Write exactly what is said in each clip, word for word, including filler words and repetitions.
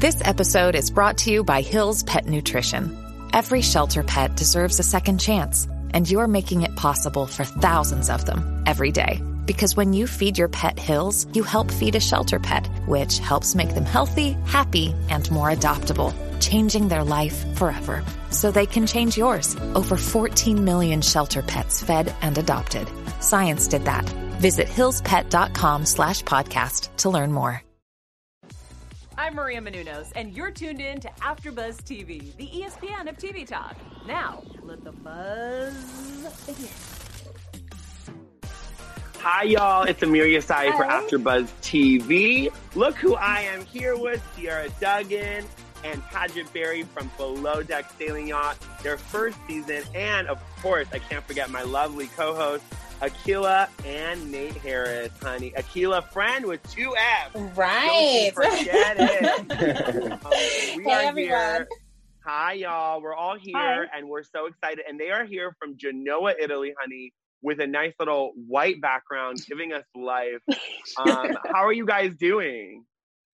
This episode is brought to you by Hill's Pet Nutrition. Every shelter pet deserves a second chance, and you're making it possible for thousands of them every day. Because when you feed your pet Hill's, you help feed a shelter pet, which helps make them healthy, happy, and more adoptable, changing their life forever. So they can change yours. Over fourteen million shelter pets fed and adopted. Science did that. Visit hillspet.com slash podcast to learn more. I'm Maria Menounos, and you're tuned in to AfterBuzz T V, the E S P N of T V talk. Now, let the buzz begin. Hi, y'all. It's Amir Yasai for AfterBuzz T V. Look who I am here with, Ciara Duggan and Paget Berry from Below Deck Sailing Yacht, their first season. And, of course, I can't forget my lovely co-hosts, Akilah and Nate Harris, honey. Akilah, friend with two F's. Right. Don't you forget it. um, we hey, are everyone. here. Hi, y'all. We're all here, Hi. and we're so excited. And they are here from Genoa, Italy, honey, with a nice little white background, giving us life. Um, how are you guys doing?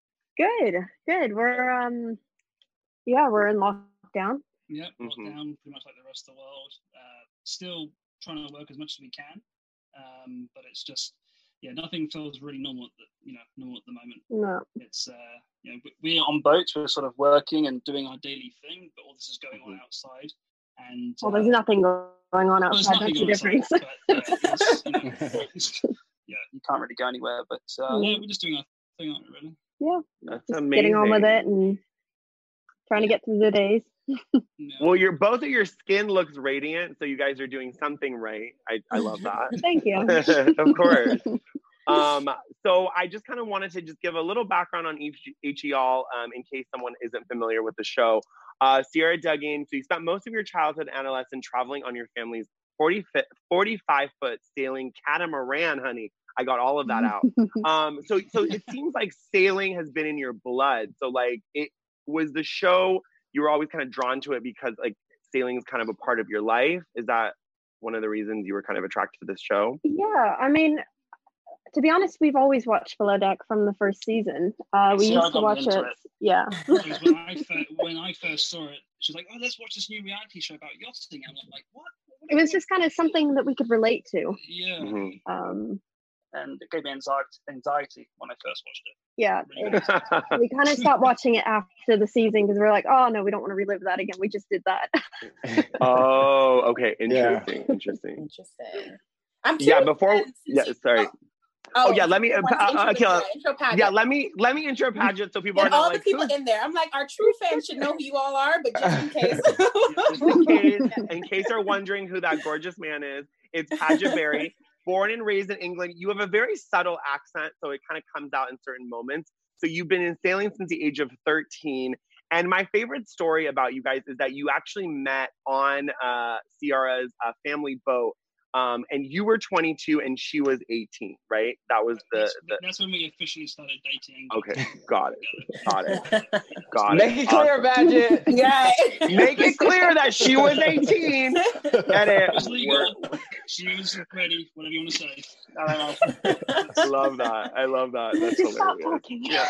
Good, good. We're, um, yeah, we're in lockdown. Yep, Mhm. lockdown, pretty much like the rest of the world. Uh, still trying to work as much as we can, um, but it's just, yeah, nothing feels really normal at the, you know, normal at the moment. No. It's, uh, you know, we- we're on boats, we're sort of working and doing our daily thing, but all this is going on outside. And Well, there's uh, nothing going on well, there's outside. nothing That's the going difference. outside, but, uh, it's, you know, it's- yeah, you can't really go anywhere, but uh, Mm. yeah, we're just doing our thing, aren't we, really? Yeah. That's Just amazing. getting on with it and trying to get through the days. Yeah. Well, your both of your skin looks radiant, so you guys are doing something right. I, I love that. Thank you. Of course. Um, so I just kind of wanted to just give a little background on each, each of y'all um, in case someone isn't familiar with the show. Uh, Ciara Duggan, so you spent most of your childhood and adolescence traveling on your family's forty, forty-five foot sailing catamaran, honey. I got all of that out. Um, so, so it seems like sailing has been in your blood. So like it was the show, you were always kind of drawn to it because like sailing is kind of a part of your life. Is that one of the reasons you were kind of attracted to this show? Yeah, I mean, to be honest, we've always watched Below Deck from the first season. Uh, we See, I used to got me watch into it. it. Yeah. Because when I, fir- when I first saw it, she was like, oh, let's watch this new reality show about yachting. And I'm like, what? What- It was what- just kind of something that we could relate to. Yeah. Mhm. Um, And it gave me anxiety, anxiety when I first watched it. yeah. Really it- we kind of stopped watching it after the season because we were like, oh, no, we don't want to relive that again. We just did that. Oh, okay. Interesting. Interesting. Interesting. I'm Yeah, curious before, then, since yeah, you- sorry. Oh, Oh, yeah, let me, uh, want to uh, intro, Akilah, yeah, intro Paget. Yeah, let me, let me intro Paget so people Get are not all like, the people who's- in there. I'm like, our true fans should know who you all are, but just in case. just in case, in case you're wondering who that gorgeous man is, it's Paget Berry. Born and raised in England, you have a very subtle accent, so it kind of comes out in certain moments. So you've been in sailing since the age of thirteen. And my favorite story about you guys is that you actually met on uh, Ciara's uh, family boat. Um, and you were twenty-two and she was eighteen, right? That was the, that's, the that's when we officially started dating. okay, got it, got it, got Make it. it clear, Awesome. Badget. Yeah. Make it clear that she was eighteen. And It it, was legal. we're- She was ready, whatever you want to say. I don't know. I love that. I love that. That's Stop hilarious. talking. Yeah,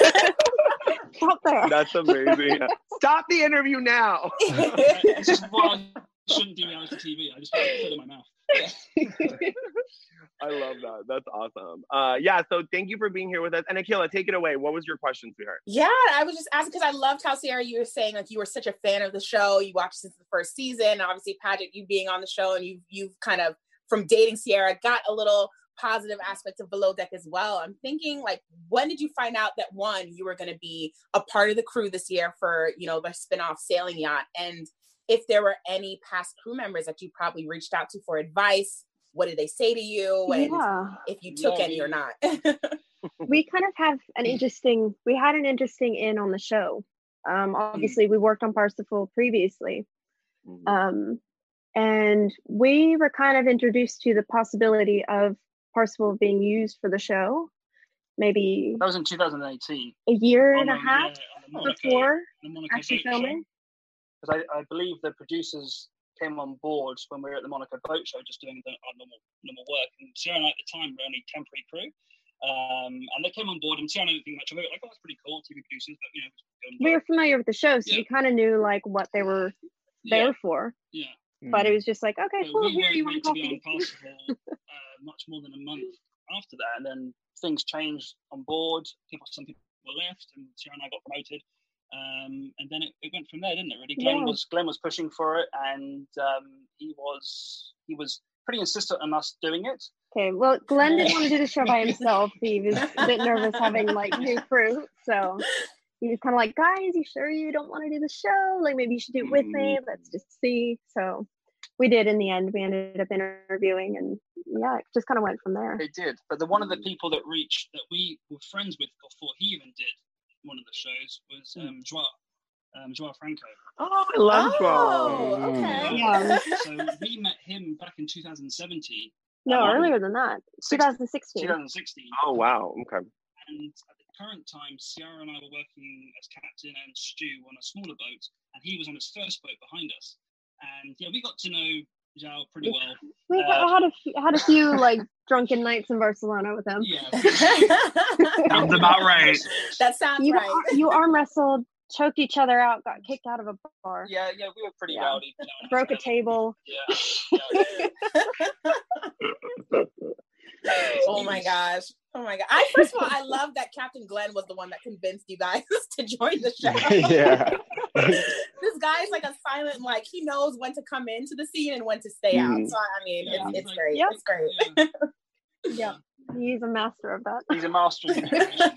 Stop there. that's amazing. Stop the interview now. This is why I shouldn't do reality T V. I just put it in my mouth. I love that. That's awesome. Uh, yeah. So thank you for being here with us. And Akilah, take it away. What was your question, sweetheart? Yeah, I was just asking because I loved how, Ciara, you were saying like you were such a fan of the show. You watched since the first season. Obviously, Paget, you being on the show, and you you've kind of from dating Ciara got a little positive aspect of Below Deck as well. I'm thinking like, when did you find out that one, you were going to be a part of the crew this year for, you know, the spinoff Sailing Yacht, and if there were any past crew members that you probably reached out to for advice? What did they say to you? And Yeah. if you took Yeah, any we- or not? We kind of have an interesting, we had an interesting in on the show. Um, obviously, we worked on Parsifal previously. Um, and we were kind of introduced to the possibility of Parsifal being used for the show, maybe That was in two thousand eighteen. a year On and a the- half yeah, on the Monaco- before on the Monaco actually boat show. filming. Because I, I believe the producers came on board when we were at the Monaco boat show just doing the, our normal normal work. And Ciara and I at the time were only temporary crew. Um, and they came on board, and Tiana didn't think much of it. Like, oh, that's pretty cool, T V producers, but you know, we were familiar with the show, so yeah. we kind of knew like what they were there yeah. for. Yeah. But it was just like, okay, so cool. we Here, you weren't want meant to be coffee? on Parsifal uh, much more than a month after that, and then things changed on board. People, some people left, and Tiana and I got promoted. Um, and then it, it went from there, didn't it? Really, Glenn Yeah. was Glenn was pushing for it, and um, he was he was pretty insistent on us doing it. Okay, well, Glenn didn't want to do the show by himself. He was a bit nervous having like new crew, so he was kind of like, "Guys, you sure you don't want to do the show? Like, maybe you should do it with me. Let's just see." So we did. In the end, we ended up interviewing, and yeah, it just kind of went from there. They did, but the one of the people that reached that we were friends with before he even did one of the shows was um, Joao, um, Joao Franco. Oh, I love Oh, Joao. okay. Yeah. So we met him back in two thousand seventeen. No, Um, earlier than that, twenty sixteen. twenty sixteen. Oh, wow. Okay. And at the current time, Ciara and I were working as captain and Stu on a smaller boat, and he was on his first boat behind us. And yeah, we got to know Joao pretty well. We Uh, had a few, had a few like drunken nights in Barcelona with him. Yeah. Sounds about right. That sounds You right. you arm wrestled, choked each other out, got kicked out of a bar, Yeah, yeah, we were pretty Yeah. rowdy. You know, broke a together. table. Yeah. yeah. Oh my gosh. Oh my god. I first of all, I love that Captain Glenn was the one that convinced you guys to join the show. Yeah. This guy's like a silent, like he knows when to come into the scene and when to stay out. Mhm. So I mean, Yeah. it's, it's great. Yep. It's great. Yeah. Yeah, he's a master of that. He's a master of manipulation,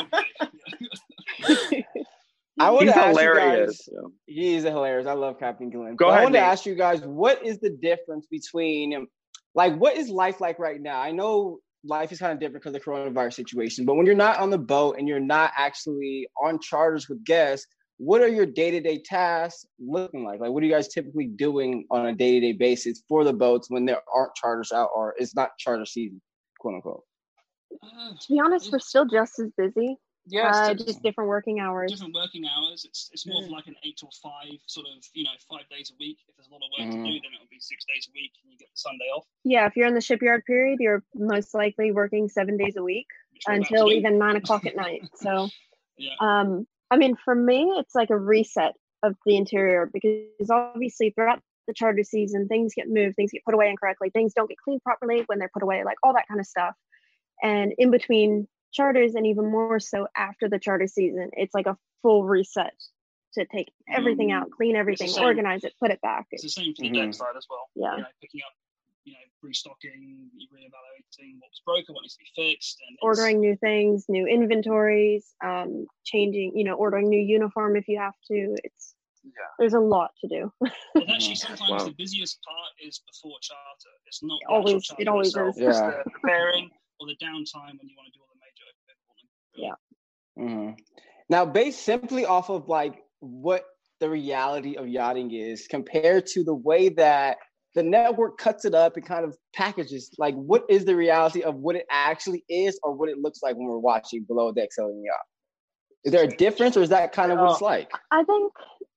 Glenn. I want He's to ask hilarious. you guys. He is hilarious. I love Captain Glenn. Go But ahead, I want to Nate. ask you guys, what is the difference between, um, like, what is life like right now? I know life is kind of different because of the coronavirus situation, but when you're not on the boat and you're not actually on charters with guests, what are your day-to-day tasks looking like? Like, what are you guys typically doing on a day-to-day basis for the boats when there aren't charters out or it's not charter season, quote unquote? Uh, To be honest, we're still just as busy. yeah, uh, it's just different working hours. different working hours. It's it's more of like an eight till five sort of, you know, five days a week. If there's a lot of work Mhm. to do, then it'll be six days a week, and you get the Sunday off. Yeah, if you're in the shipyard period, you're most likely working seven days a week Which we're about to until do. even nine o'clock at night. So, Yeah. um, I mean, for me, it's like a reset of the interior because obviously throughout the charter season, things get moved, things get put away incorrectly, things don't get cleaned properly when they're put away, like all that kind of stuff. And in between charters, and even more so after the charter season, it's like a full reset to take everything out, clean everything, same. organize it, put it back. It's the same for the Mhm. deck side as well. Yeah. You know, picking up, you know, restocking, reevaluating what was broken, what needs to be fixed, and it's- Ordering new things, new inventories, um, changing, you know, ordering new uniform if you have to. It's Yeah. there's a lot to do. And actually, sometimes Wow. the busiest part is before charter. It's not the Always- actual charter it always itself. is. It's Yeah. the preparing or the downtime when you want to do all the major overhauling. Yeah. Mhm. Now, based simply off of like what the reality of yachting is compared to the way that the network cuts it up and kind of packages, like what is the reality of what it actually is or what it looks like when we're watching Below Deck Sailing Yacht? Is there a difference or is that kind of what it's like? I think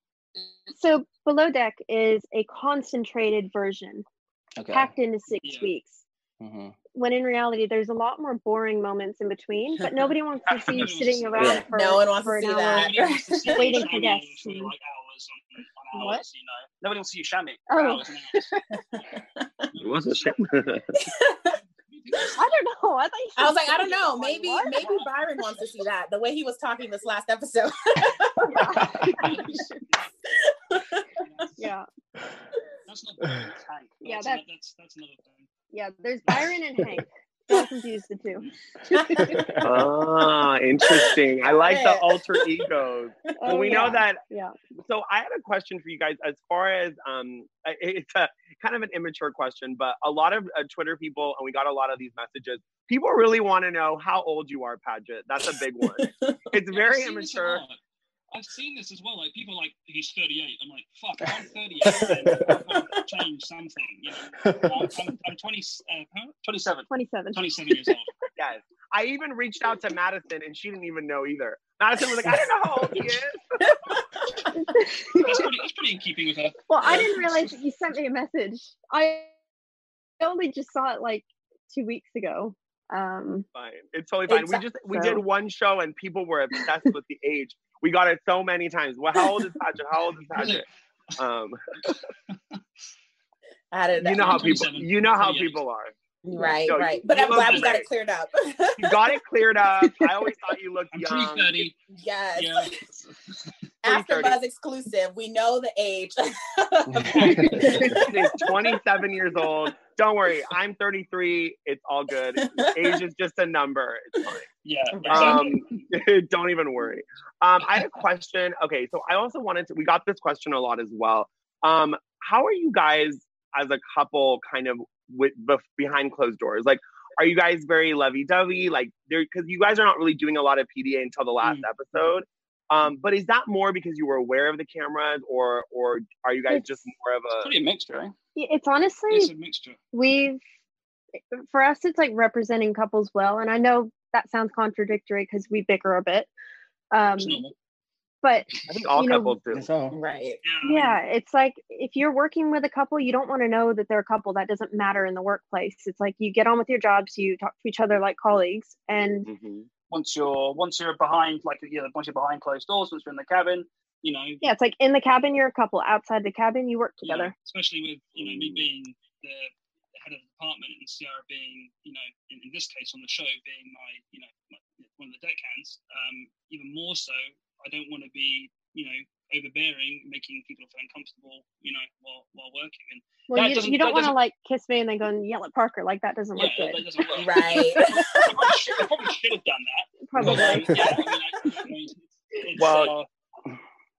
so. Below Deck is a concentrated version Okay. packed into six Yeah. weeks. hmm When in reality, there's a lot more boring moments in between, but nobody wants to see you Nobody wants sitting to see around that. for, No one wants for to an see hour. that. Nobody wants to see you Waiting for shamming guests for and- like hours on, on What? hours, you know. Nobody wants to see you shamming for Oh. hours and hours. It was a shame. I don't know. I, thought you I was said like, I don't know. something. Maybe What? maybe Byron wants to see that. The way he was talking this last episode. Yeah, That's not Byron, it's Hank. Yeah, that's, that's- another, that's that's another thing. yeah. There's Byron and Hank. Don't confuse the two. Ah, interesting. I like the alter egos. Oh, Well, we yeah. know that. Yeah. So I had a question for you guys as far as um, I- it's a kind of an immature question, but a lot of uh, Twitter people, and we got a lot of these messages. People really want to know how old you are, Paget. That's a big one. It's Yeah, very I've seen this a immature. lot. I've seen this as well. Like people are like, he's thirty-eight. I'm like, fuck, I'm thirty-eight. I've got to change something. You know, I'm, I'm, I'm twenty, uh, huh? twenty-seven. twenty-seven. twenty-seven years old. Yes. I even reached out to Madison, and she didn't even know either. Madison was like, I don't know how old he is. That's pretty, that's pretty in keeping with her. Well, I didn't realize that you sent me a message. I only just saw it like two weeks ago. Um, fine. It's totally fine. Exactly. We just we So- did one show and people were obsessed with the age. We got it so many times. Well, how old is Paget? How old is Paget? Um, I don't know. you know how people. twenty-seven, You know how twenty-eight. people are. Right, No, right. you- But you I'm look glad we got great. it cleared up. You got it cleared up. I always thought you looked I'm young. pre thirty. Yes. Yeah. After thirty. Buzz exclusive, we know the age. He's twenty-seven years old. Don't worry, I'm thirty-three. It's all good. Age is just a number. It's fine. Yeah. Exactly. Um, don't even worry. Um, I had a question. Okay, so I also wanted to. We got this question a lot as well. Um, how are you guys as a couple, kind of with bef- behind closed doors? Like, are you guys very lovey-dovey? Like, there because you guys are not really doing a lot of P D A until the last Mm. episode. Um, but is that more because you were aware of the cameras, or or are you guys It's- just more of a? Pretty a mixture, eh? it's honestly, It's a mixture. we've, for us, it's like representing couples well. And I know that sounds contradictory because we bicker a bit. Um, It's normal. but I think all you know, couples do. So Right. Yeah. I mean, yeah, it's like if you're working with a couple, you don't want to know that they're a couple. That doesn't matter in the workplace. It's like you get on with your jobs, you talk to each other like colleagues, and Mhm. Once you're once you're behind, like you know, once you're behind closed doors, once you're in the cabin, you know, yeah, it's like in the cabin you're a couple. Outside the cabin, you work yeah, together. especially with you know me Mm. being the head of the department and Ciara being, you know, in, in this case on the show being my, you know, my, one of the deckhands. Um, even more so, I don't want to be, you know, overbearing, making people feel uncomfortable, you know, while while working. And Well, that you, doesn't- you don't that want to doesn't- like kiss me and then go and yell at Parker. Like that doesn't yeah, look that, good. that doesn't work. Right. I probably, should, I probably should have done that. Probably. But, um, yeah, I mean, I, I mean, it's, it's, Well, uh,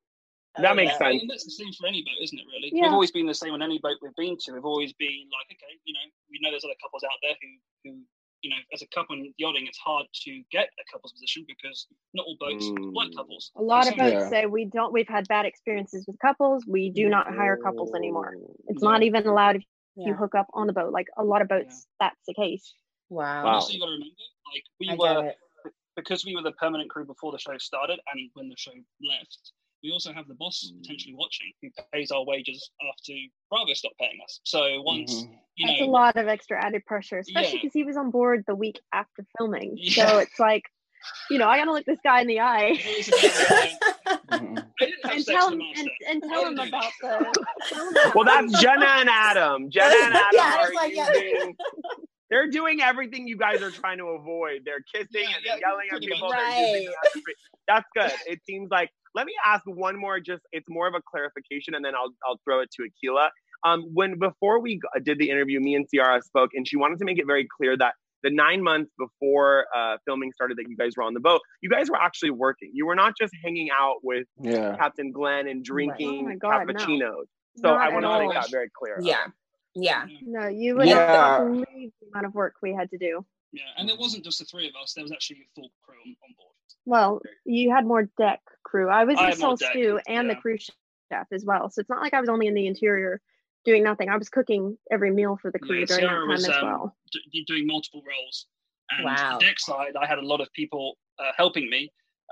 That makes yeah, I sense. mean, that's the same for any boat, isn't it, really? Yeah. We've always been the same on any boat we've been to. We've always been like, okay, you know, we know there's other couples out there who, who you know, as a couple in yachting, it's hard to get a couple's position because not all boats Mm. like couples. A lot of So- boats Yeah. say we don't. We've had bad experiences with couples. We do not hire couples anymore. It's Yeah. not even allowed if you Yeah. hook up on the boat. Like a lot of boats, that's the case. Wow. Wow. Also, you got to remember, like, we I get were, it. because we were the permanent crew before the show started and when the show left, we also have the boss Mm. potentially watching who pays our wages after Bravo stopped paying us. So once, Mhm. you That's know, a lot of extra added pressure, especially Yeah. because he was on board the week after filming. Yeah. So it's like, you know, I gotta look this guy in the eye it was a bit, uh, Mhm. I didn't have and sex tell with him the master. and, and I tell him didn't do about that. the. tell him about Well, the- that's Jenna and Adam. Jenna and Adam Yeah, I was are like, yeah. using. They're doing everything you guys are trying to avoid. They're kissing Yeah, and yeah, they're yelling at pretty people. much. They're using Right. the other- That's good. It seems like. Let me ask one more. Just it's more of a clarification, and then I'll I'll throw it to Akila. Um, when before we g- did the interview, me and Ciara spoke, and she wanted to make it very clear that the nine months before uh, filming started, that you guys were on the boat, you guys were actually working. You were not just hanging out with Yeah. Captain Glenn and drinking Oh my God, no. cappuccinos. So Not I at want to make all. that very clear. Yeah. Yeah. No, you would Yeah. not believe the amount of work we had to do. Yeah, and it wasn't just the three of us. There was actually a full crew on, on board. Well, you had more deck crew. I was I the had more sole deck, stew and the yeah. cruise chef as well. So it's not like I was only in the interior doing nothing. I was cooking every meal for the crew Yeah, during Ciara that time was as um, well. d- doing multiple roles. And Wow. the deck side, I had a lot of people uh, helping me,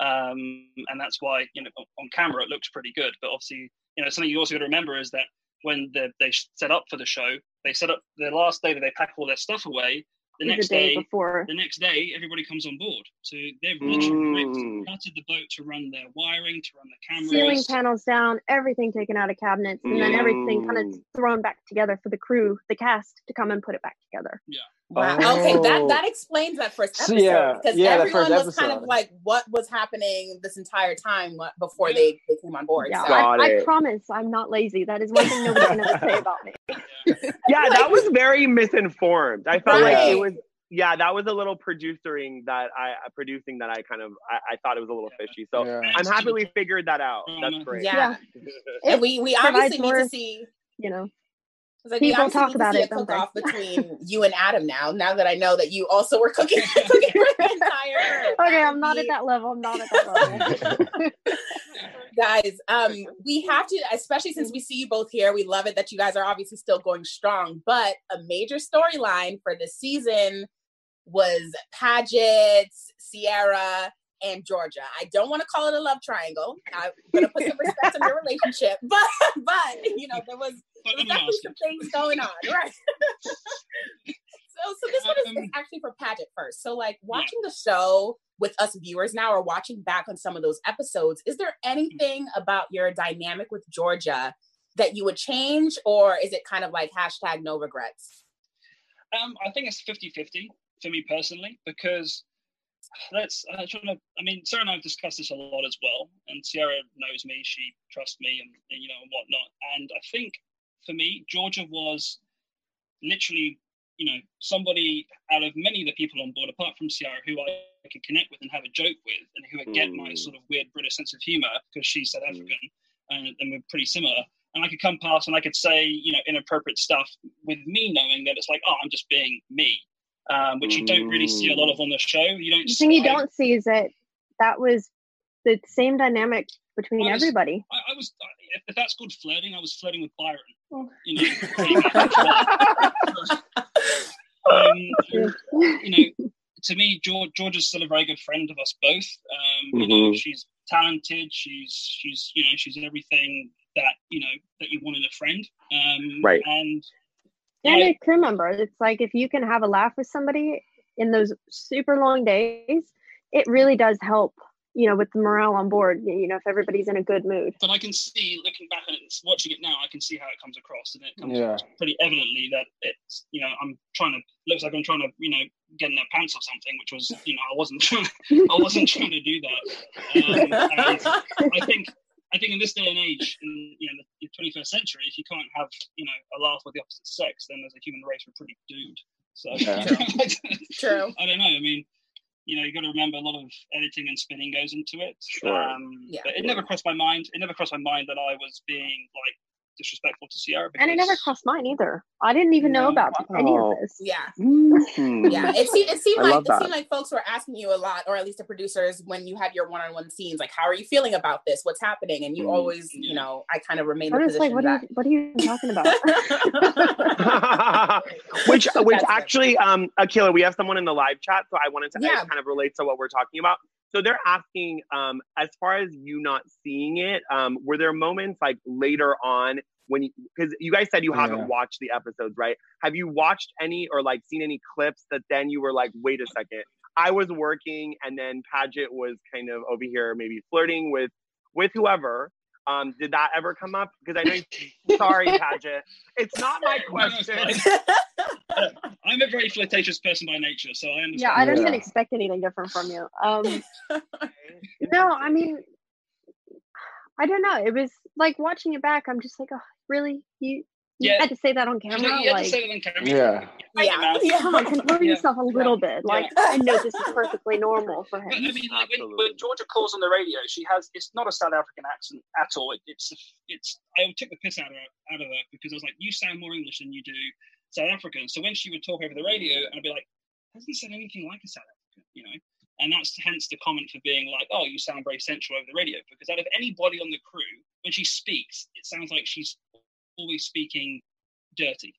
um, and that's why, you know, on, on camera it looks pretty good. But obviously, you know, something you also got to remember is that when the, they set up for the show, they set up the last day that they pack all their stuff away. The The next day day, before. the next day, everybody comes on board. So they've literally Mm. ripped, gutted the boat to run their wiring, to run the cameras. Ceiling panels down, everything taken out of cabinets, and then everything kind of Mm. thrown back together for the crew, the cast, to come and put it back together. Wow. Oh. Okay, that that explains that first So, episode yeah, because yeah, that everyone first was kind of episode. like, what was happening this entire time what- before they, they came on board. Yeah, So Got I, I it. promise I'm not lazy. That is one thing nobody can ever say about me. Yeah, that was very misinformed. I felt like Right. it was. Yeah, that was a little producing that I uh, producing that I kind of I, I thought it was a little fishy. So Yeah. I'm happy we figured that out. That's great. yeah. It And we, we provides obviously need more- to see You know, it's like People we obviously talk need about to see it, a don't cook they? off between you and Adam now, now that I know that you also were cooking, cooking for the entire okay, I'm not at that level. I'm not at that level. guys. Um, we have to, especially since we see you both here. We love it that you guys are obviously still going strong. But a major storyline for this season was Paget, Ciara, and Georgia. I don't want to call it a love triangle. I'm gonna put some respect on their relationship, but but you know there was, there was definitely some things going on, right? So, so this one is, is actually for Paget first. So, like watching yeah. the show with us viewers now, or watching back on some of those episodes, is there anything about your dynamic with Georgia that you would change, or is it kind of like hashtag no regrets? Um, I think it's fifty-fifty for me personally, because let's uh, trying to, I mean, Sarah and I have discussed this a lot as well, and Sierra knows me, she trusts me, and, and you know, and whatnot. And I think for me, Georgia was literally, you know, somebody out of many of the people on board, apart from Sierra, who I could connect with and have a joke with, and who would get mm. my sort of weird British sense of humor, because she's South African, mm. and, and we're pretty similar. And I could come past and I could say, you know, inappropriate stuff with me knowing that it's like, oh, I'm just being me, um, which you don't really see a lot of on the show. You don't. The thing you don't see is that that was the same dynamic between I was, everybody. I, I was, if, if that's called flirting, I was flirting with Byron. Oh. You know, um, you know, to me, George, George is still a very good friend of us both. Um, you mm-hmm. know, she's talented. She's, she's, you know, she's everything that you know that you want in a friend. Um, right. And and yeah, a crew member. It's like if you can have a laugh with somebody in those super long days, it really does help. You know, with the morale on board, you know, if everybody's in a good mood. But I can see, looking back at it, watching it now, I can see how it comes across, and it comes yeah. across pretty evidently that it's, you know, I'm trying to, looks like I'm trying to, you know, get in their pants or something, which was, you know, I wasn't trying to, I wasn't trying to do that. Um, and I think, I think in this day and age, in, you know, the twenty-first century, if you can't have, you know, a laugh with the opposite sex, then as a human race, we're pretty doomed. So, yeah. True. I don't know. I mean, you know, you got to remember a lot of editing and spinning goes into it. Sure. Um, yeah. But it never crossed my mind. It never crossed my mind that I was being like disrespectful to Sierra. Because... And it never crossed mine either. I didn't even know about wow. any of this. Yeah. Mm-hmm. Yeah. It seemed, it seemed I like love it that. seemed like folks were asking you a lot, or at least the producers, when you had your one-on-one scenes, like, how are you feeling about this? What's happening? And you mm-hmm. always, you know, I kind of remained in the position like, what, that... are you, what are you talking about? which which That's actually, um, Akilah, we have someone in the live chat, so I wanted to yeah. kind of relate to what we're talking about. So they're asking, um, as far as you not seeing it, um, were there moments like later on when you, because you guys said you haven't yeah. watched the episodes, right? Have you watched any or like seen any clips that then you were like, wait a second, I was working and then Paget was kind of over here maybe flirting with with whoever. Um, did that ever come up? Because I know, you, sorry, Paget, it's not my question. I'm a very flirtatious person by nature, so I understand. Yeah, I don't yeah. even expect anything different from you. Um, no, I mean, I don't know. It was like watching it back. I'm just like, oh, really? You, you yeah. had to say that on camera? You had like, to say that on camera. Yeah. Yeah. yeah. Come on, control yeah. yourself a little yeah. bit. Like, yeah. I know this is perfectly normal for him. But, I mean, like when, when Georgia calls on the radio, she has, it's not a South African accent at all. It, it's, it's, I took the piss out of her, out of her because I was like, you sound more English than you do South African. So when she would talk over the radio, and I'd be like, hasn't said anything like a South African, you know? And that's hence the comment for being like, oh, you sound very sensual over the radio. Because out of anybody on the crew, when she speaks, it sounds like she's always speaking dirty.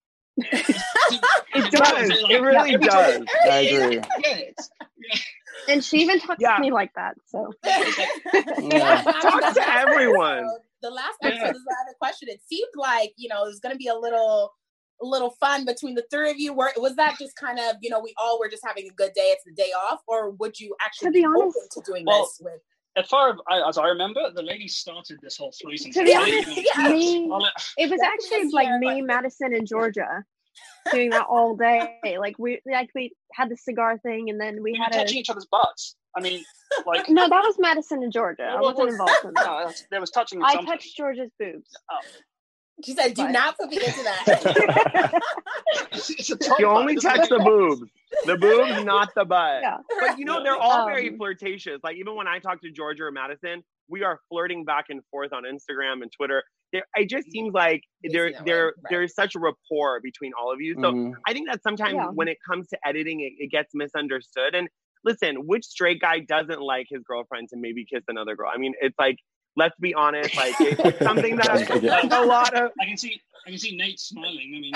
It does. It really does. I agree. Yeah, it's, yeah. And she even talks Yeah. to me like that. So Yeah. Talk to everyone. The last episode Yeah. is the other question. It seemed like, you know, it was going to be a little, a little fun between the three of you. Were, was that just kind of, you know, we all were just having a good day, it's the day off, or would you actually To be be honest- open to doing Well, this with? As far as I, as I remember, the lady started this whole threesome. To be thing. honest, yeah. me, I'll let- it was Definitely actually a like Sierra me, question. Madison, and Georgia doing that all day. Like we, like we had the cigar thing, and then we we were had touching a. each other's butts. I mean, like No, that was Madison and Georgia. I Well, wasn't well, involved in that. no, that's- there was touching. At I some point. touched Georgia's boobs. She said, do But- not put me into that. It's, it's a top You only butt, isn't touch it? the boobs. The boobs, not the butt. Yeah. But you know, they're all very Um, flirtatious. Like even when I talk to Georgia or Madison, we are flirting back and forth on Instagram and Twitter. There, it just seems like They there, see that there, way, right. there's such a rapport between all of you. So Mhm. I think that sometimes Yeah. when it comes to editing, it, it gets misunderstood. And listen, which straight guy doesn't like his girlfriend to maybe kiss another girl? I mean, it's like, let's be honest, like it, it's something that Yeah. a lot of. I can see, I can see Nate smiling. I mean,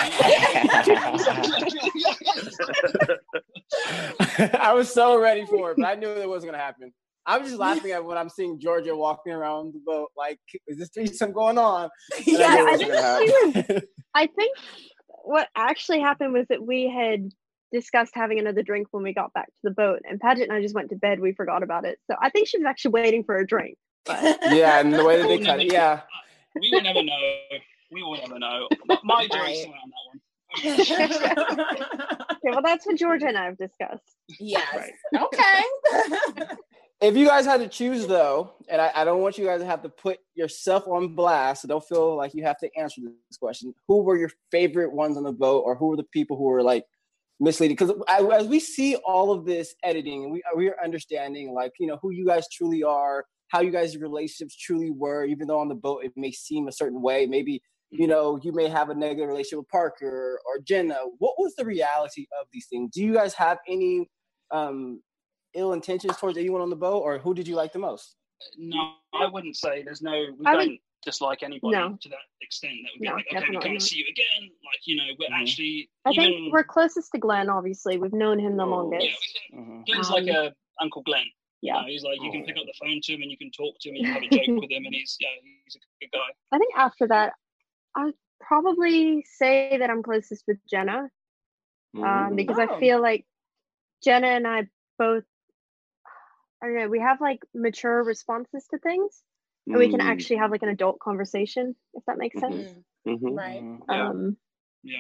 I was so ready for it, but I knew it wasn't gonna happen. I'm just laughing at when I'm seeing Georgia walking around the boat. Like, is this threesome going on? And Yeah, knew it I wasn't think gonna she was. happen. I think what actually happened was that we had discussed having another drink when we got back to the boat, and Paget and I just went to bed. We forgot about it. So I think she was actually waiting for a drink. But yeah, and the way that they cut it, yeah. We will never know. We will never know. My jury's still on that one. Okay, well, that's what Georgia and I have discussed. Yes. Right. Okay. If you guys had to choose, though, and I, I don't want you guys to have to put yourself on blast, so don't feel like you have to answer this question. Who were your favorite ones on the boat, or who were the people who were like misleading? Because as we see all of this editing, and we we are understanding like you know who you guys truly are, how you guys' relationships truly were, even though on the boat it may seem a certain way. Maybe you know you may have a negative relationship with Parker or Jenna. What was the reality of these things? Do you guys have any um, ill intentions towards anyone on the boat, or who did you like the most? No, I wouldn't say there's no. We I don't would, dislike anybody no. to that extent. That would be No, like, okay, we definitely can't not. see you again. Like you know, we're Mhm. actually. I even, think we're closest to Glenn, obviously. We've known him the Oh, longest. Yeah, we can, Mhm. Glenn's Um, like a Uncle Glenn. Yeah. You know, he's like you can Oh. pick up the phone to him and you can talk to him and you can have a joke with him, and he's yeah, he's a good guy. I think after that, I'd probably say that I'm closest with Jenna, um, because Oh. I feel like Jenna and I both, I don't know, we have like mature responses to things, and we can Mm. actually have like an adult conversation, if that makes Mhm. sense. Mhm. Right. Mhm. Yeah. Um, Yeah.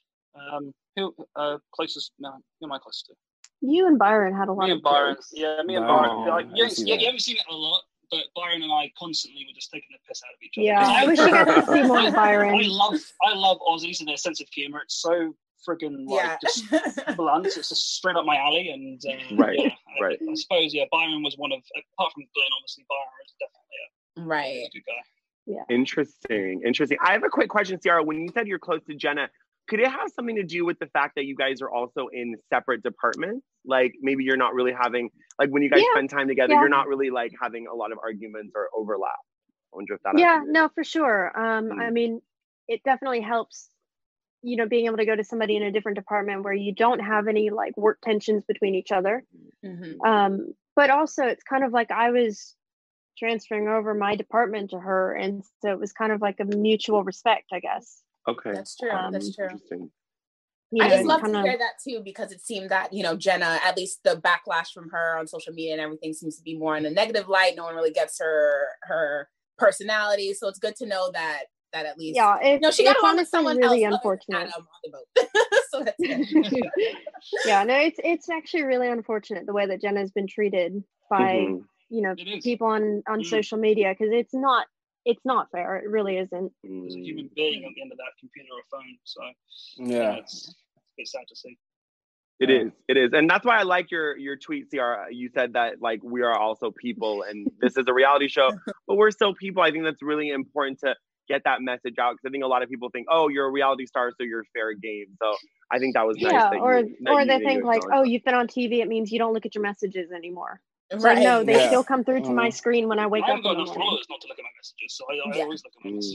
Um, who uh closest? No, who am I close to? you and Byron had a lot Me of and Byron. jokes. Yeah, me and Byron, Byron. yeah, Like, I you, haven't, see yeah, that. you haven't seen it a lot, but Byron and I constantly were just taking the piss out of each other. Yeah, I wish you got to see more of Byron. I love, I love Aussies and their sense of humor. It's so friggin' like Yeah. just blunt. It's just straight up my alley. And uh, Right, yeah, I, right. I suppose yeah, Byron was one of, apart from Glenn, obviously Byron is definitely a, Right. a good guy. Interesting. Interesting. I have a quick question, Ciara. When you said you're close to Jenna, could it have something to do with the fact that you guys are also in separate departments? Like maybe you're not really having, like when you guys Yeah, spend time together, yeah. you're not really like having a lot of arguments or overlap. I wonder if that has Yeah, something to no, for sure. Um, Mm. I mean, it definitely helps, you know, being able to go to somebody in a different department where you don't have any like work tensions between each other. Mhm. Um, but also it's kind of like I was transferring over my department to her, and so it was kind of like a mutual respect, I guess. Okay. That's true. Um, That's true. Interesting. You I know, just love kind to of, hear that too, because it seemed that, you know, Jenna, at least the backlash from her on social media and everything seems to be more in a negative light. No one really gets her her personality. So it's good to know that that at least yeah, it's, no, she got it's along with honestly someone really else other than unfortunate. Adam on the boat. So that's good. Yeah, no, it's it's actually really unfortunate the way that Jenna's been treated by Mhm. you know It is. people on on Mm. social media, because it's not it's not fair. It really isn't. There's a Mm. human being on the end of that computer or phone. So yeah, Yeah. it's, it's a bit sad to see. It Yeah. is. It is. And that's why I like your your tweet, Ciara. You said that like we are also people and this is a reality show, but we're still people. I think that's really important to get that message out, because I think a lot of people think, oh, you're a reality star, so you're fair game. So I think that was nice. Yeah, that or you, that or you, they that you think like, acknowledged oh, that. you've been on T V, it means you don't look at your messages anymore. It's Right. like, no, they Yeah. still come through to my Mhm. screen when I wake I up haven't got in the enough morning. followers not to look at my messages, so I, I Yeah. always look at my Mm.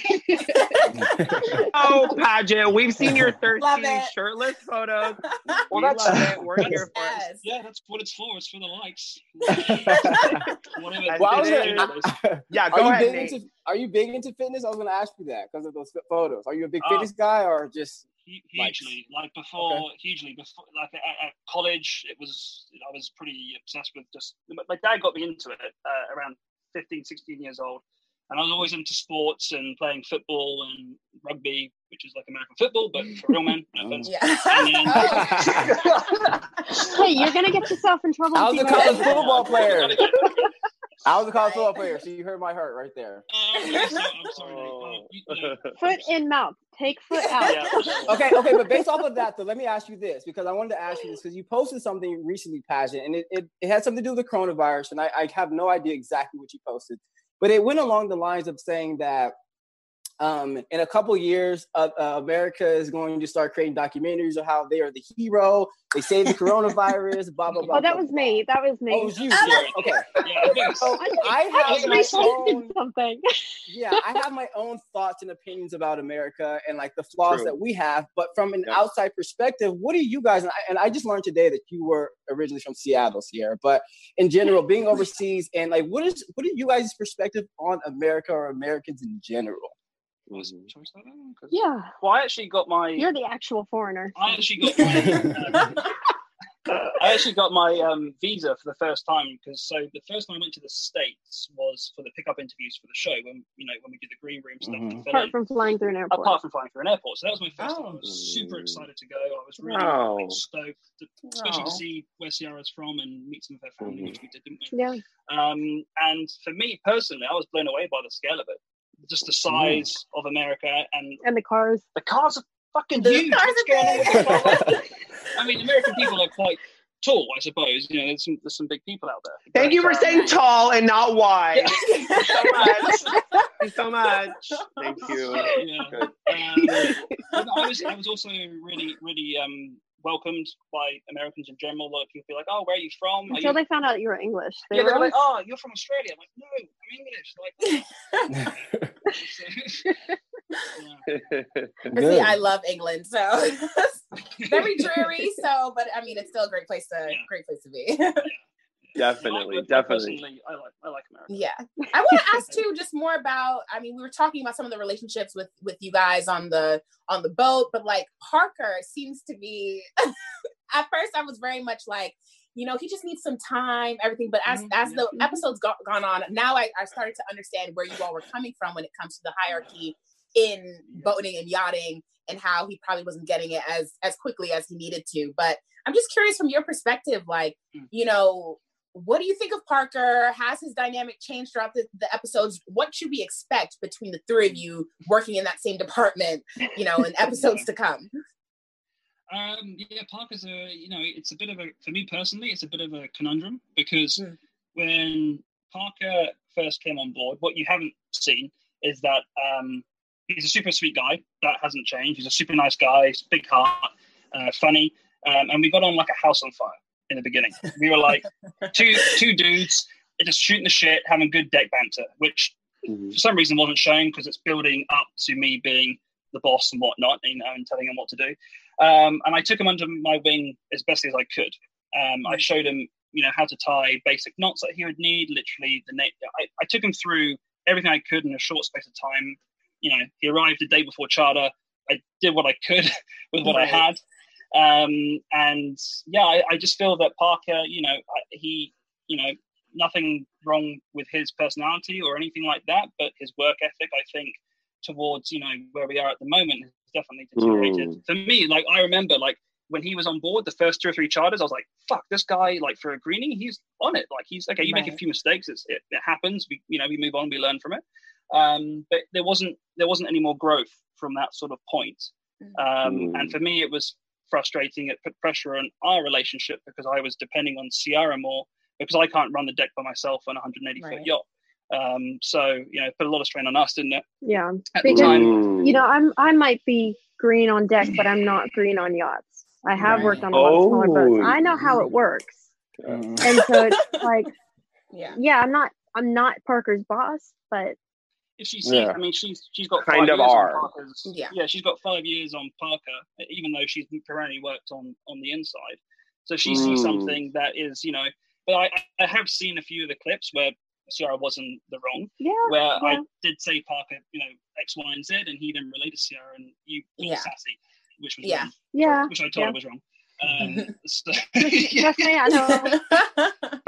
messages. Oh, Paget, we've seen your Love thirsty, it. shirtless photos. Well, We that's- love it. We're here for it. Yes. Yeah, that's what it's for. It's for the likes. Whatever. As Well, I was it gonna, is. Yeah, are go you ahead, big Nate. into Are you big into fitness? I was going to ask you that because of those fit photos. Are you a big Uh, fitness guy or just? Hu- Likes. hugely, like before, hugely before, like at, at college, it was I was pretty obsessed with just. My dad got me into it uh, around fifteen, sixteen years old, and I was always into sports and playing football and rugby, which is like American football, but for real men. No offense. Yeah. And then- Hey, you're gonna get yourself in trouble. I if was a you college go- football player. I was a college Right. football player, so you heard my hurt right there. Oh, okay, so, I'm sorry. Nate. Uh, you, you know, Foot in mouth. Take foot out. yeah. Okay, okay, but based off of that, though, let me ask you this, because I wanted to ask you this, because you posted something recently, Paget, and it, it, it had something to do with the coronavirus, and I, I have no idea exactly what you posted, but it went along the lines of saying that um, in a couple years, uh, uh, America is going to start creating documentaries of how they are the hero, they saved the coronavirus, blah, blah, blah. Oh, that blah, was blah. me. That was me. Oh, it was you, Oh, Sarah. Okay. Yeah, I think So it's- I I have my posted own something. yeah, I have my own thoughts and opinions about America and like the flaws True. that we have. But from an Yep. outside perspective, what do you guys? And I, and I just learned today that you were originally from Seattle, Ciara. But in general, being overseas and like, what is what are you guys' perspective on America or Americans in general? Was, shall we start that? Yeah. Well, I actually got my. You're the actual foreigner. I actually got my. Um, I actually got my um, visa for the first time because so the first time I went to the States was for the pickup interviews for the show when you know when we did the green room stuff. Mm-hmm. Apart from flying through an airport. Apart from flying through an airport, so that was my first Oh. time. I was super excited to go. I was really, Wow. really stoked, to, especially Oh. to see where Ciara's from and meet some of her family, which we did, didn't we? Yeah. Um, and for me personally, I was blown away by the scale of it. Just the size mm. of America and and the cars. The cars are fucking the huge. Cars What's are going on with the big. cars? I mean, American people are quite tall, I suppose. You know, there's some there's some big people out there. Thank But, you for um, saying tall and not wide. Yeah. Thank you so much. Thank you so much. Thank you. Yeah. Good. Um, but I was I was also really really um welcomed by Americans in general. A lot of people be like, "Oh, where are you from?" Are Until you... they found out you were English. They yeah, were they're like, always... "Oh, you're from Australia." I'm like, "No, I'm English." Like, so, yeah. See, I love England, so very dreary. So, but I mean, it's still a great place to Yeah. great place to be. Yeah. Definitely, I, I definitely. Personally, I like I like America. Yeah, I want to ask too, just more about. I mean, we were talking about some of the relationships with with you guys on the on the boat, but like Parker seems to be. At first, I was very much like, you know, he just needs some time, everything. But as Mhm, as yeah. the episodes go, gone on, now I, I started to understand where you all were coming from when it comes to the hierarchy in boating and yachting, and how he probably wasn't getting it as as quickly as he needed to. But I'm just curious from your perspective, like, Mm. you know. What do you think of Parker? Has his dynamic changed throughout the, the episodes? What should we expect between the three of you working in that same department, you know, in episodes to come? Um, yeah, Parker's a, you know, it's a bit of a, for me personally, it's a bit of a conundrum because Mm. when Parker first came on board, what you haven't seen is that um, he's a super sweet guy. That hasn't changed. He's a super nice guy, big heart, uh, funny. Um, and we got on like a house on fire in the beginning. We were like two two dudes just shooting the shit, having good deck banter, which Mhm. for some reason wasn't shown because it's building up to me being the boss and whatnot, you know, and telling him what to do. Um, and I took him under my wing as best as I could. Um, I showed him, you know, how to tie basic knots that he would need. Literally, the net. I, I took him through everything I could in a short space of time. You know, he arrived the day before charter. I did what I could with what Right. I had. Um, and yeah, I, I just feel that Parker, you know, he, you know, nothing wrong with his personality or anything like that, but his work ethic, I think, towards, you know, where we are at the moment has definitely deteriorated. Mm. For me, like, I remember, like, when he was on board the first two or three charters, I was like, fuck, this guy, like, for a greenie, he's on it. Like, he's, okay, you make a Right. few mistakes, it's, it, it happens, we, you know, we move on, we learn from it. Um, but there wasn't, there wasn't any more growth from that sort of point. Um, Mm. And for me, it was frustrating. It put pressure on our relationship because I was depending on Ciara more because I can't run the deck by myself on a one hundred eighty Right. foot yacht. Um, so, you know, it put a lot of strain on us, didn't it? Yeah. At the Because, time. Mm. you know, I'm I might be green on deck, but I'm not green on yachts. I have Right. worked on a lot of smaller boats. Oh. I know how it works. Mhm. And so it's like, Yeah. yeah, I'm not I'm not Parker's boss, but If she sees, Yeah. I mean, she's she's got Kind five of years are. on Parker's. Yeah. yeah, she's got five years on Parker, even though she's primarily worked on on the inside. So she sees Mm. something that is, you know. But I I have seen a few of the clips where Ciara wasn't the wrong, yeah. where yeah. I did say Parker, you know, X, Y, and Z, and he didn't relate to Ciara, and you got Yeah. sassy, which was Yeah. wrong, Yeah. which I told yeah. her was wrong. Um, so, Trust me, I know.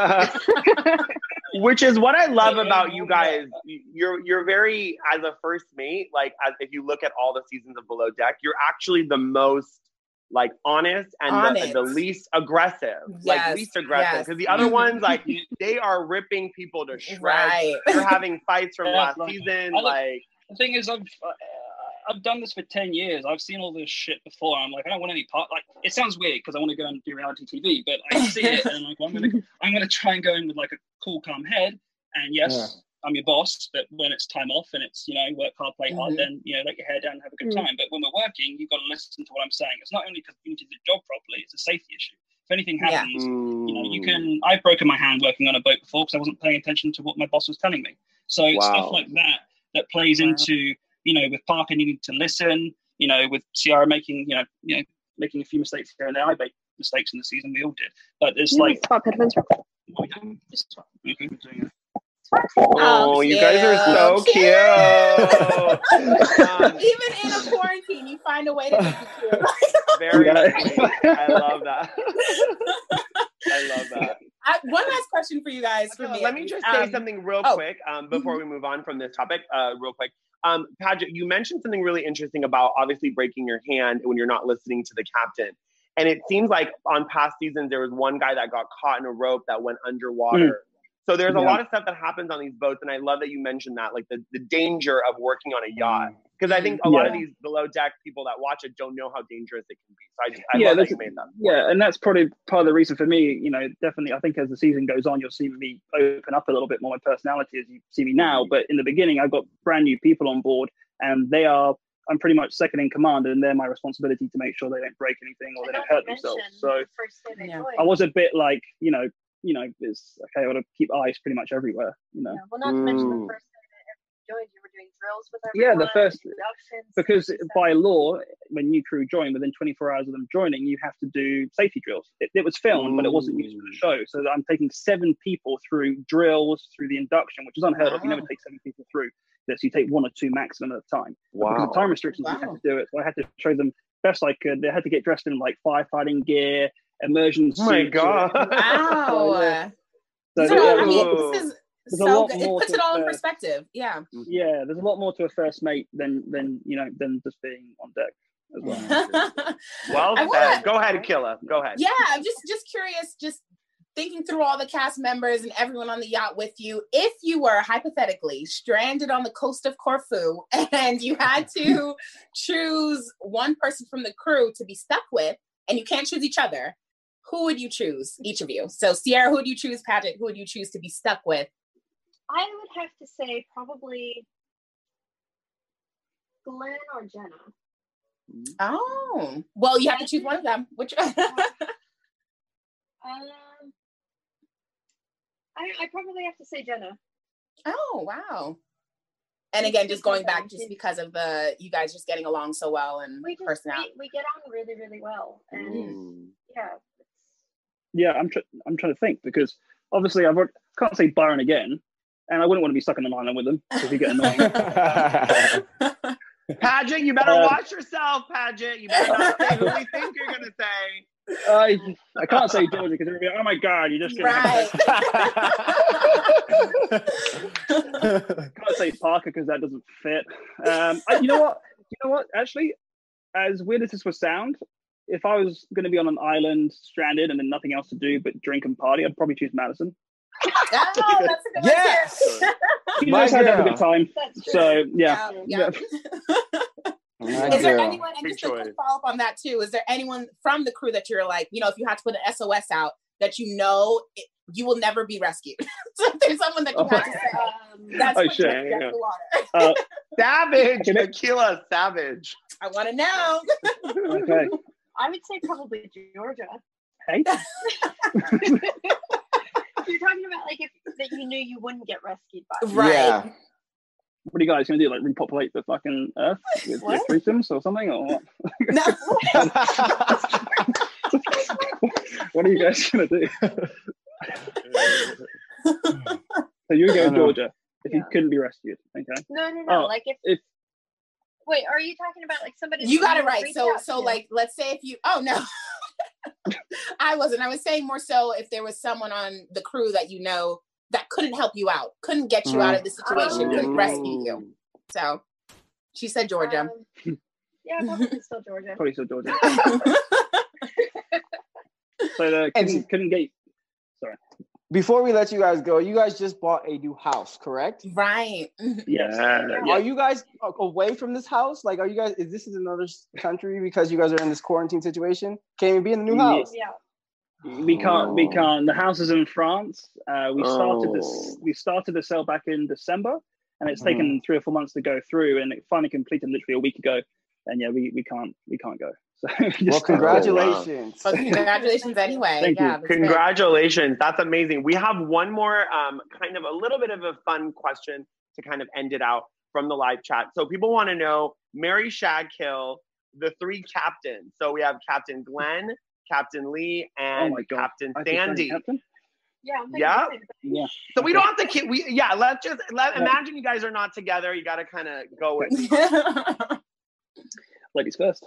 Which is what I love Yeah, about yeah, you yeah. guys. You're you're very, as a first mate, like as if you look at all the seasons of Below Deck, you're actually the most like honest and Honest. the, the least aggressive, Yes, like least aggressive. yes. Because the other Mhm. ones, like they are ripping people to shreds. Right. They're having fights from Yeah, last like, season. I look- Like the thing is, I've uh, I've done this for ten years. I've seen all this shit before. I'm like, I don't want any part. Like, it sounds weird because I want to go and do reality T V, but I see it and I'm like, well, I'm gonna I'm gonna try and go in with like a cool, calm head. And yes, Yeah. I'm your boss, but when it's time off and it's, you know, work hard, play hard, Mhm. then, you know, let your hair down and have a good Mm. time. But when we're working, you've got to listen to what I'm saying. It's not only because you need to do the job properly, it's a safety issue. If anything Yeah. happens, you know, you mm, can, I've broken my hand working on a boat before because I wasn't paying attention to what my boss was telling me. So Wow. stuff like that, that plays Wow. into, you know, with Parker needing to listen, you know, with Ciara making, you know, you know, making a few mistakes here and there. I made mistakes in the season, we all did. But it's You like, like spot headphones. oh, yeah, it's fine. Okay, we're doing it. Oh, you guys are so cute. um, Even in a quarantine, you find a way to make it cute. Very sweet. I love that. I love that. I, one last question for you guys. For Okay, me, let me just say um, something real oh. quick um, before we move on from this topic. Uh, real quick, um, Paget, you mentioned something really interesting about obviously breaking your hand when you're not listening to the captain. And it seems like on past seasons there was one guy that got caught in a rope that went underwater. Mm. So there's a yeah. lot of stuff that happens on these boats, and I love that you mentioned that, like the, the danger of working on a yacht. Because I think a yeah. lot of these below deck people that watch it don't know how dangerous it can be. So I, just, I yeah, love that you made that. Yeah, and that's probably part of the reason for me, you know, definitely, I think as the season goes on, you'll see me open up a little bit more my personality as you see me now. But in the beginning, I've got brand new people on board, and they are, I'm pretty much second in command, and they're my responsibility to make sure they don't break anything or they don't hurt themselves. So yeah. I was a bit like, you know, you know, it's okay, I got to keep eyes pretty much everywhere, you know. Yeah, well, not to mention the first day that you joined, you were doing drills with everyone. Yeah, the first, because by law, when new crew join, within twenty-four hours of them joining, you have to do safety drills. It, it was filmed, Ooh. But it wasn't used for the show. So I'm taking seven people through drills, through the induction, which is unheard wow. of. You never take seven people through this. You take one or two maximum at a time. Wow. Because of time restrictions, wow. you have to do it. So I had to show them best I could. They had to get dressed in like firefighting gear, immersion suits. Oh my God. Wow. So, yeah. So, so, yeah, I mean, this is There's so a lot good. more It puts to it all in uh, perspective. Yeah. Yeah, there's a lot more to a first mate than than you know than just being on deck as well. Well said. wanna, Go ahead, Killa. Go ahead. Yeah, I'm just just curious, just thinking through all the cast members and everyone on the yacht with you. If you were hypothetically stranded on the coast of Corfu and you had to choose one person from the crew to be stuck with, and you can't choose each other, who would you choose, each of you? So Sierra, who would you choose? Paget, who would you choose to be stuck with? I would have to say probably Glenn or Jenna. Oh, well, you have to choose one of them. Which? um, I, I probably have to say Jenna. Oh, wow. And again, just going back, just because of the, you guys just getting along so well and we just, personality. We, we get on really, really well. And mm. yeah. Yeah, I'm, tr- I'm trying to think because obviously I can't say Byron again. And I wouldn't want to be stuck on an island with them because we get annoying. Paget, you better uh, watch yourself, Paget. You better not say who we think you're going to say. I I can't say Georgia because they're going to be like, oh my God, you're just going right. to can't say Parker because that doesn't fit. Um, I, you know what? You know what? Actually, as weird as this would sound, if I was going to be on an island stranded and then nothing else to do but drink and party, I'd probably choose Madison. Oh, that's a good yes. He knows how to have a good time. So yeah. yeah, yeah. Is there anyone, and just a quick follow up on that too, is there anyone from the crew that you're like, you know, if you had to put an S O S out that you know it, you will never be rescued? So if there's someone that you had to say, um, that's oh, what sure. you yeah. the water. Uh, savage, Tequila, savage. I want to know. Okay. I would say probably Georgia. Hey. You're talking about like if that you knew you wouldn't get rescued by. Right. Yeah. What are you guys going to do? Like repopulate the fucking Earth with, with threesomes or something, or what? No. What are you guys going to do? So you go Georgia if yeah. you couldn't be rescued. Okay. No, no, no. Oh, like if, if. Wait, are you talking about like somebody? You got it right. So, so to? like, let's say if you. Oh no. I wasn't. I was saying more so if there was someone on the crew that you know that couldn't help you out, couldn't get you mm. out of the situation, oh. couldn't rescue you. So she said Georgia. Um, yeah, probably still Georgia. Probably still Georgia. So the couldn't, couldn't get. Sorry. Before we let you guys go, you guys just bought a new house, correct? Right. Yes. Yeah. Are you guys away from this house? Like, are you guys, is this is another country because you guys are in this quarantine situation? Can you be in the new house? Yeah. We can't, we can't. The house is in France. Uh, we started oh. this, we started the sale back in December and it's mm. taken three or four months to go through and it finally completed literally a week ago. And yeah, we, we can't, we can't go. So well, congratulations. Oh, wow. Well, congratulations anyway. Thank yeah, you. Congratulations. That's amazing. We have one more um, kind of a little bit of a fun question to kind of end it out from the live chat. So people want to know, Mary Shagkill, the three captains. So we have Captain Glenn, Captain Lee, and oh Captain I Sandy. Captain? Yeah. I'm thinking Yeah. the same thing. Yeah. So we don't have to keep. We yeah. Let's just let imagine you guys are not together. You got to kind of go with. Ladies first.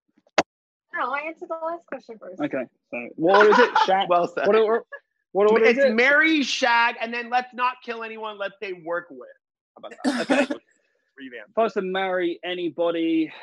No, I answered the last question first. Okay. So what is it? Shaq. Well said. What, what, what, what is It's it? marry, shag, and then let's not kill anyone. Let's say work with. How about that? Okay. Revamp. If I was to marry anybody,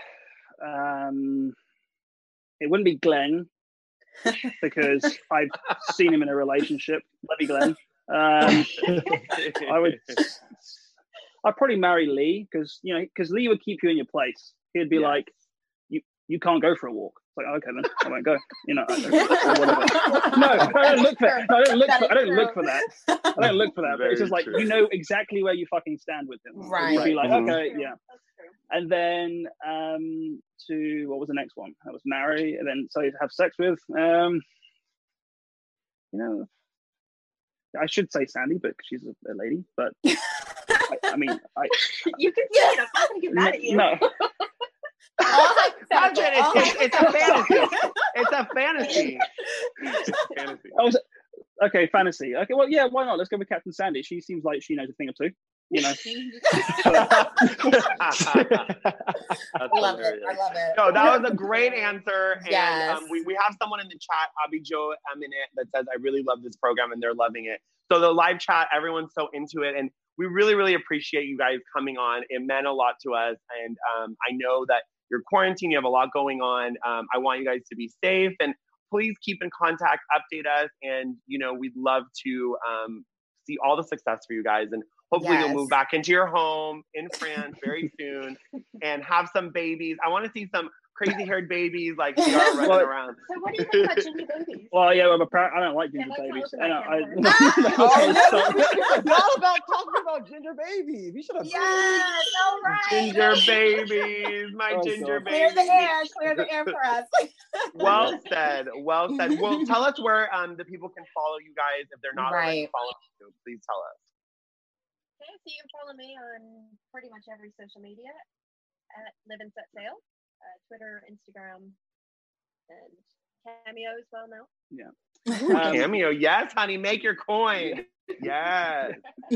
um, it wouldn't be Glenn because I've seen him in a relationship. Love you, Glenn. Um, I would. I'd probably marry Lee because you know because Lee would keep you in your place. He'd be Yeah. like, "You you can't go for a walk." It's like, okay, then I won't go. You know, or whatever. No, I don't look for. No, I don't look for. I don't look for that. I don't look for that. But it's just like Very you know exactly where you fucking stand with him. So Right. You'd be like, Mhm. okay, yeah. That's true. And then um, to what was the next one? That was marry, and then so to have sex with. Um, you know, I should say Sandy, but she's a, a lady. But I, I mean, I You can say it. I'm not going to get mad at you. no. All hypothetical, Paget, all it's, it's, it's a hypothetical. fantasy. It's a fantasy. It's a fantasy. I was okay. Fantasy. Okay, well, yeah. Why not? Let's go with Captain Sandy. She seems like she knows a thing or two. You know. That's I love it. hilarious. I love it. No, that was a great answer. And Yes. um, we, we have someone in the chat, Abby Joe Eminent, that says, I really love this program and they're loving it. So the live chat, everyone's so into it. And we really, really appreciate you guys coming on. It meant a lot to us. And um, I know that you're quarantined, you have a lot going on. Um, I want you guys to be safe and please keep in contact, update us. And, you know, we'd love to um, see all the success for you guys. And hopefully Yes. you'll move back into your home in France very soon and have some babies. I want to see some crazy haired babies like they are running Well- around. So what do you think about ginger babies? Well, yeah, I'm a pra- I don't like ginger Yeah, let's babies. not I, open I, that Oh, okay, yeah, so- we forgot about talking about ginger babies. We should have. Yes, all right. Ginger babies, my Oh, ginger God. Clear babies. the air, clear the air for us. Well said. Well said. Well, tell us where um, the people can follow you guys if they're not already Right. following you. Please tell us. Okay, so you can follow me on pretty much every social media at Live and Set Sail, uh, Twitter, Instagram, and Cameo as well now. Um, Cameo. Yes, honey, make your coin. Yes.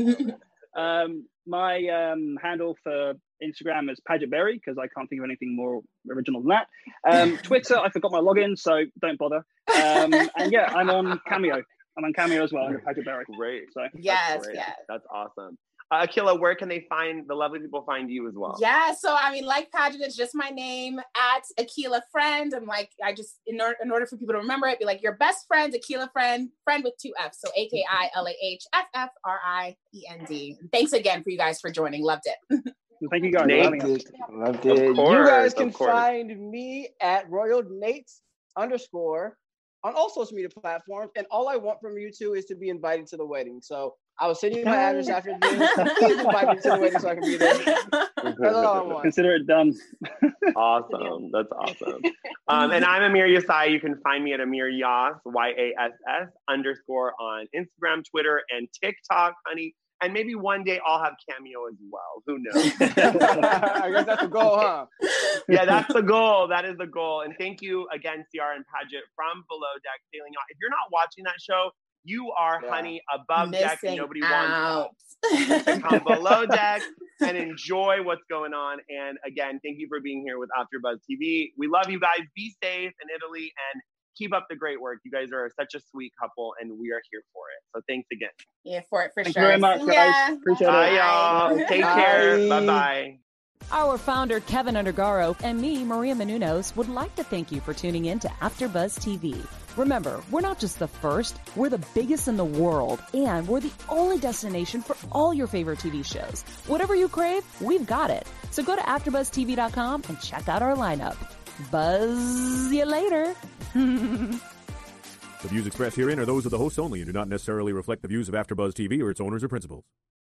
Um, my um, handle for Instagram is Paget Berry because I can't think of anything more original than that. Um, Twitter, I forgot my login, so don't bother. Um, and yeah, I'm on Cameo. I'm on Cameo as well under Paget Berry. Great. So Yes, That's great. yes. That's awesome. Uh, Akila, where can they find the lovely people find you as well? Yeah, so I mean, like Paget, it's just my name at Akila Friend. I'm like, I just in order, in order for people to remember it, be like your best friend, Akila Friend, friend with two F's, so A K I L A H F F R I E N D. Thanks again for you guys for joining. Loved it. thank you guys. for Nate. having us. Loved it. Loved it. Of course, you guys of can course. find me at Royal Nates underscore on all social media platforms. And all I want from you two is to be invited to the wedding. So I will send you my address after this. Please invite me to the wedding so I can be there. That's all I want. Consider it done. Awesome. That's awesome. Um, and I'm Amir Yasai. You can find me at Amir Yas, Y A S S underscore on Instagram, Twitter, and TikTok, honey. And maybe one day I'll have Cameo as well. Who knows? I guess that's the goal, huh? Yeah, that's the goal. That is the goal. And thank you again, Ciara and Paget from Below Deck Sailing Yacht. If you're not watching that show, you are, Yeah. honey, above deck and Missing nobody out. wants to come below deck and enjoy what's going on. And again, thank you for being here with AfterBuzz T V. We love you guys. Be safe in Italy and keep up the great work. You guys are such a sweet couple, and we are here for it. So thanks again. Yeah, for it for Thank sure. you very much, guys. Yeah. Appreciate Bye, it. y'all. Bye. Take care. Bye. Bye-bye. Our founder, Kevin Undergaro, and me, Maria Menounos, would like to thank you for tuning in to AfterBuzz T V. Remember, we're not just the first, we're the biggest in the world, and we're the only destination for all your favorite T V shows. Whatever you crave, we've got it. So go to after buzz T V dot com and check out our lineup. Buzz you later. The views expressed herein are those of the hosts only and do not necessarily reflect the views of AfterBuzz T V or its owners or principals.